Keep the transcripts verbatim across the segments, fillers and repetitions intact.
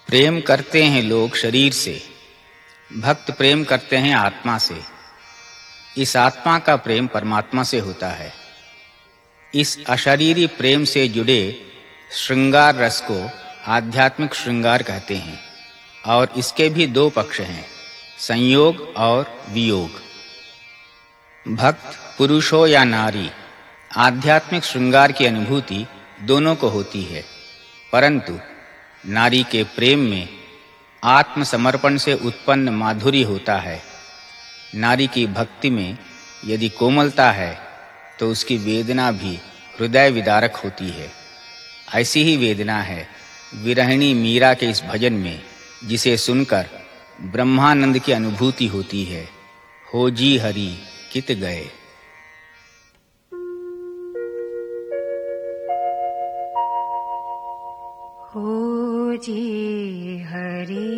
प्रेम करते हैं लोग शरीर से, भक्त प्रेम करते हैं आत्मा से। इस आत्मा का प्रेम परमात्मा से होता है। इस अशरीरी प्रेम से जुड़े श्रृंगार रस को आध्यात्मिक श्रृंगार कहते हैं। और इसके भी दो पक्ष हैं, संयोग और वियोग। भक्त पुरुष हो या नारी, आध्यात्मिक श्रृंगार की अनुभूति दोनों को होती है, परंतु नारी के प्रेम में आत्मसमर्पण से उत्पन्न माधुर्य होता है। नारी की भक्ति में यदि कोमलता है तो उसकी वेदना भी हृदय विदारक होती है। ऐसी ही वेदना है विरहिणी मीरा के इस भजन में, जिसे सुनकर ब्रह्मानंद की अनुभूति होती है। हो जी हरि कित गए। हो जी हरि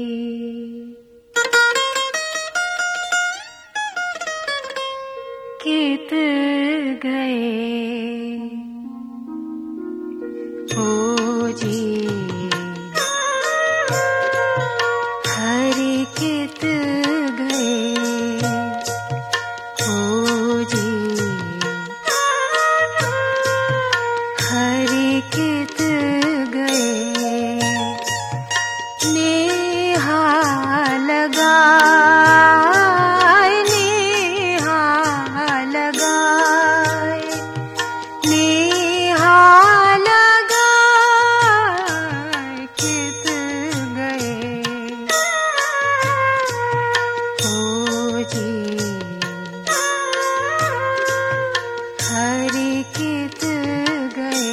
कित गए, हो जी हरि कित गए, हो जी हरि कित गए। नेहा लगाए, नेहा लगाए, नेहा लगाए कित गए, हो जी हरि कित गए।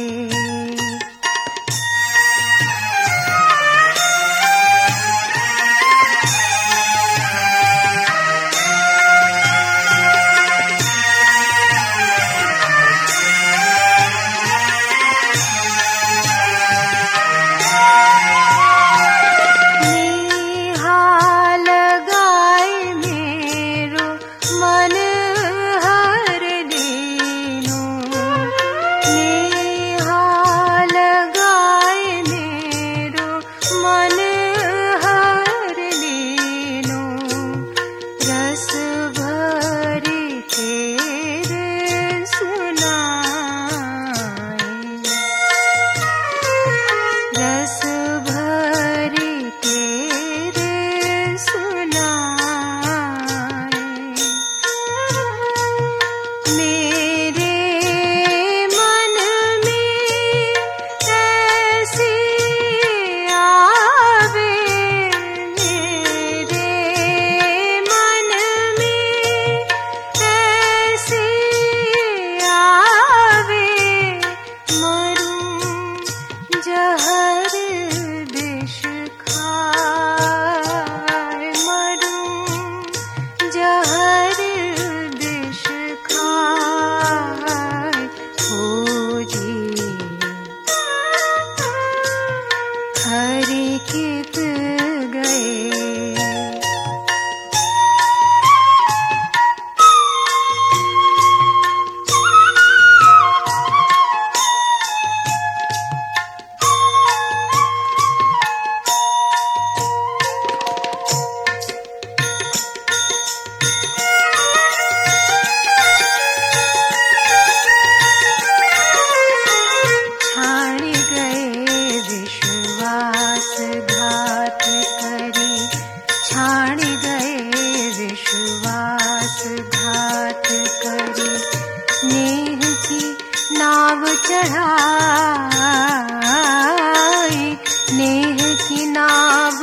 हरि कित गए। छाड़ गए विश्वासघात करी, नेह की नाव चढ़ाई, नेह की नाव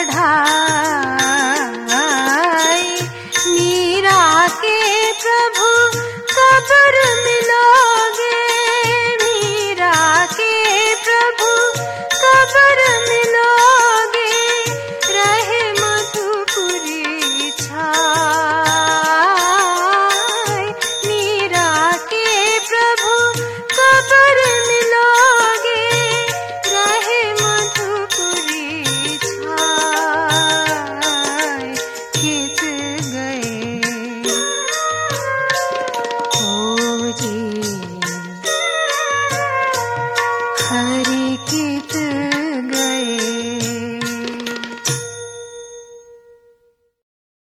चढ़ाई। मीरा के प्रभु कब्र मिलोगे, मीरा के प्रभु कब्र